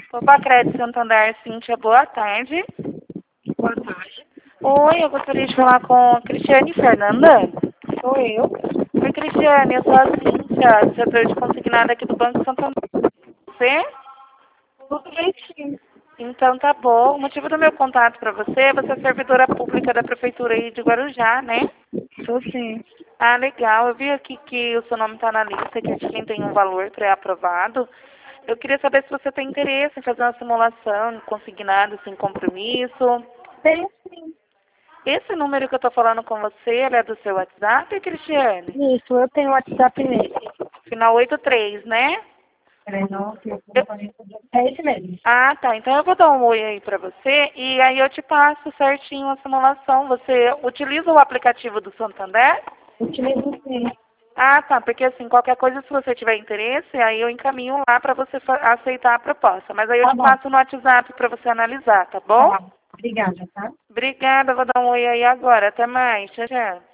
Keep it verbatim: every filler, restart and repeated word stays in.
Opa, Crédito Santander, Cíntia, boa tarde. Boa tarde. Oi, eu gostaria de falar com a Cristiane Fernanda. Sou eu. Oi, Cristiane, eu sou a Cíntia, setor de consignado aqui do Banco Santander. Você? Tudo direitinho. Então tá bom. O motivo do meu contato para você, você é servidora pública da Prefeitura aí de Guarujá, né? Sou sim. Ah, legal. Eu vi aqui que o seu nome está na lista, que é de quem tem um valor pré-aprovado. Eu queria saber se você tem interesse em fazer uma simulação consignado sem compromisso. Tenho sim. Esse número que eu estou falando com você, ele é do seu WhatsApp, Cristiane? Isso, eu tenho WhatsApp nele. Final oitenta e três, né? Peraí, não, que eu não falei tudo. É esse mesmo. Ah, tá. Então eu vou dar um oi aí para você e aí eu te passo certinho a simulação. Você utiliza o aplicativo do Santander? Utilizo sim. Ah, tá. Porque assim, qualquer coisa, se você tiver interesse, aí eu encaminho lá para você fa- aceitar a proposta. Mas aí eu Tá te bom. passo no WhatsApp para você analisar, tá bom? Tá. Obrigada, tá? Obrigada. Vou dar um oi aí agora. Até mais. Tchau, tchau.